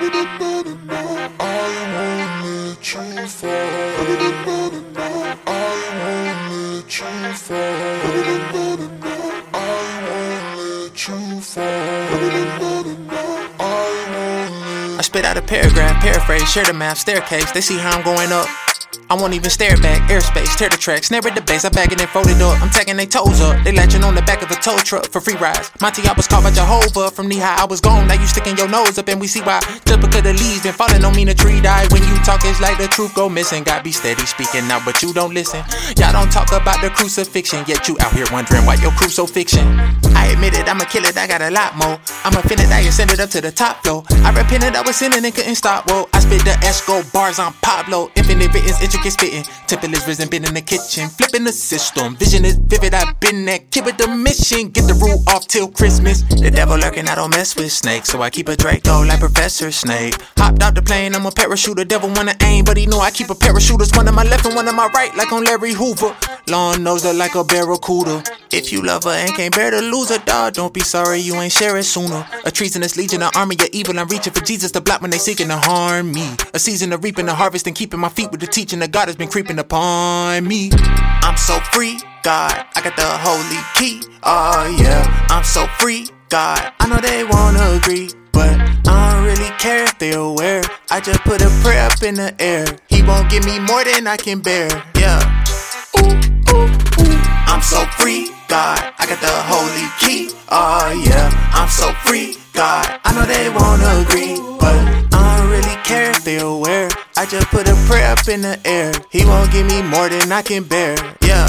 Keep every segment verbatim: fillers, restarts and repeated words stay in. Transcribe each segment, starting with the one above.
I spit out a paragraph, paraphrase, share the map, staircase. They see how I'm going up. I won't even stare back, airspace, tear the track, snare at the base, I bag it and fold it up. I'm tagging they toes up, they latching on the back of a tow truck for free rides. Monty, I was caught by Jehovah, from knee high I was gone, now you sticking your nose up and we see why. Just because the leaves been falling don't mean a tree died. When you talk it's like the truth go missing, God be steady speaking out but you don't listen. Y'all don't talk about the crucifixion, yet you out here wondering why your crew so fiction. I admit it, I'ma kill it, I got a lot more. I'm offended, I send it up to the top floor. I repented, I was sinning and couldn't stop, whoa. I spit the Esco bars on Pablo, infinite written, intricate spitting. Temple is risen, been in the kitchen, flipping the system. Vision is vivid, I've been that kid with the mission. Get the rule off till Christmas. The devil lurking, I don't mess with snakes, so I keep a Draco like Professor Snape. Hopped out the plane, I'm a parachuter. Devil wanna aim, but he know I keep a parachuters. One on my left and one on my right, like on Larry Hoover. Long nose look like a barracuda. If you love her and can't bear to lose her, dog, don't be sorry you ain't share it sooner. A treasonous legion, an army of evil. I'm reaching for Jesus to block when they seeking to harm me. A season of reaping the harvest and keeping my feet with the teaching of God has been creeping upon me. I'm so free, God, I got the holy key. Oh yeah, I'm so free, God, I know they wanna agree, but I don't really care if they're aware. I just put a prayer up in the air. He won't give me more than I can bear. Yeah. Ooh, ooh, ooh. I'm so free, God, I got the holy key. Oh yeah, I'm so free, God, I know they wanna agree, but I don't really care if they're aware. I just put a prayer up in the air. He won't give me more than I can bear. Yeah.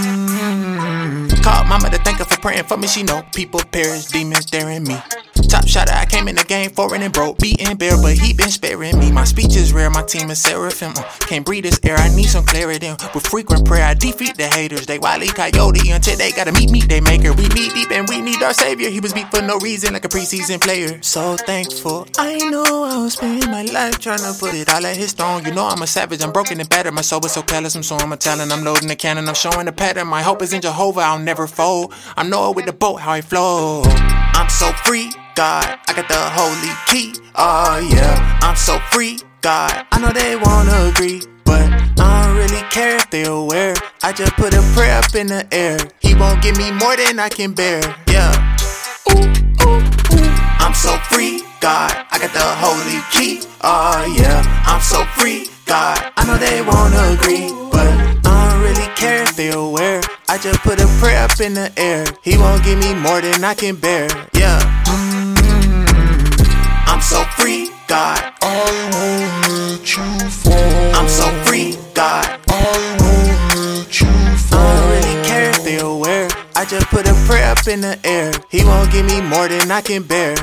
Mm-hmm. Called mama to thank her for praying for me. She know people perish, demons daring me. Top shotter, I came in the game foreign and broke, beating bare, but he been sparing me. My speech is rare, my team is seraphim. Uh, can't breathe this air, I need some clarity. With frequent prayer, I defeat the haters. They wily coyote until they gotta meet me, they maker. We need deep and we need our savior. He was beat for no reason, like a preseason player. So thankful, I know I was spending my life trying to put it all at his throne. You know I'm a savage, I'm broken and battered. My soul is so callous, I'm so I'm a talent. I'm loading the cannon, I'm showing the pattern. My hope is in Jehovah, I'll never fold. I know with the boat how I flow. I'm so free, God, I got the holy key. Oh yeah, I'm so free, God, I know they wanna agree, but I don't really care if they're aware. I just put a prayer up in the air. He won't give me more than I can bear. Yeah. Ooh, ooh, ooh. I'm so free, God, I got the holy key. Oh yeah, I'm so free, God, I know they wanna agree, but I don't really care if they're aware. I just put a prayer up in the air. He won't give me more than I can bear. Yeah. Mm-hmm. I'm so free, God, I won't let you fall. I'm so free, God, I won't let you fall. I don't really care if they're aware. I just put a prayer up in the air. He won't give me more than I can bear.